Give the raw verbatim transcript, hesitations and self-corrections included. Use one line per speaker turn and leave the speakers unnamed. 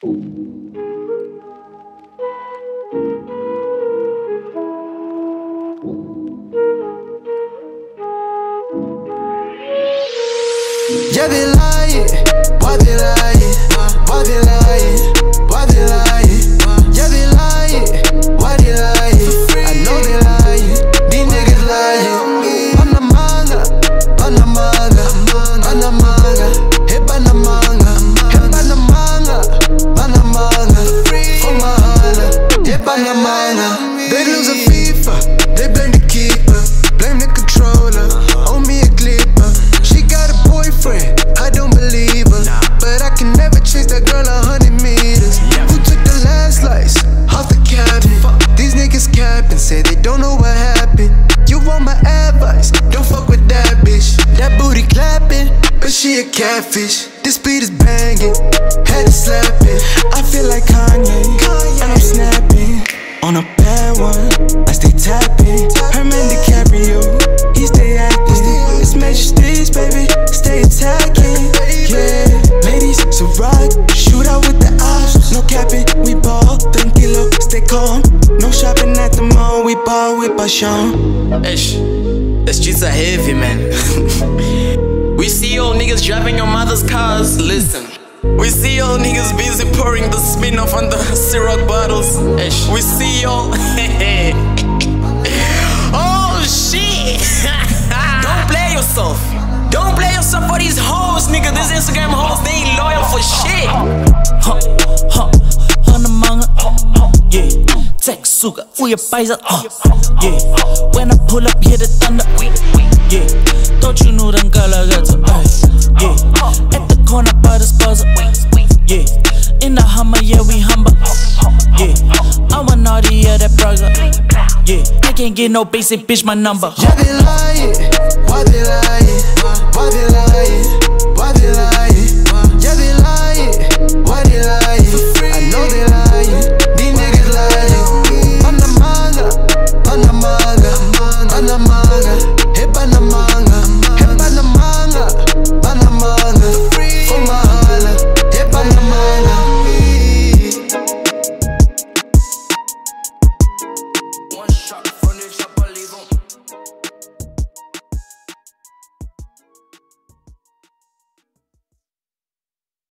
Yeah, they lying. Why they lying? Why they lying? Why they lying? Yeah, they lying. Why they lying? I know they lying. These niggas lying. I'm the manga. I'm the manga. I'm the manga. Hip on the manga. Hip on the manga. On the manga. For my honor. Hip on the manga. They lose a FIFA. They blame the keeper. Blame the controller. Owe me a clipper. She got a boyfriend. I don't believe her, but I can never chase that girl a hundred meters. Who took the last slice off the cabin? These niggas capping, say they don't know what happened. You want my advice? Don't fuck with that bitch. That booty clapping, but she a catfish. This beat is banging, had to slap it. I feel like Kanye, and I'm snapping on a bad one. I stay tapping. Herman DiCaprio, he stay acting. It's Majesties, baby, stay attacking. Yeah, ladies, so rock, shoot out with the eyes. No capping, we ball, tranquilo, stay calm. No shopping at the mall, we ball with passion.
Ish, the streets are heavy, man. We see old niggas driving your mother's cars. Listen, we see old niggas busy pouring the spin off on the Ciroc bottles. Ish, we see y'all. Oh shit! Don't play yourself. Don't play yourself for these hoes, nigga. These Instagram hoes, they ain't loyal for shit.
Huh, huh, on the manga, yeah. Teksuga, uya paisa, uh, yeah. When I pull up, hear the thunder, yeah. Don't you know them galagata, yeah. At the corner by the spaza, yeah. In the Hummer, yeah, we humble, yeah. I'm a naughty, yeah, that brother, yeah. I can't get no basic, bitch, my number.
Yeah, they lying. Why they lying? Why they lying? Why they lying? Yeah, they lying. Why they lying? I know they lying. These niggas lying. I'm the manga. I'm the manga. I'm the manga.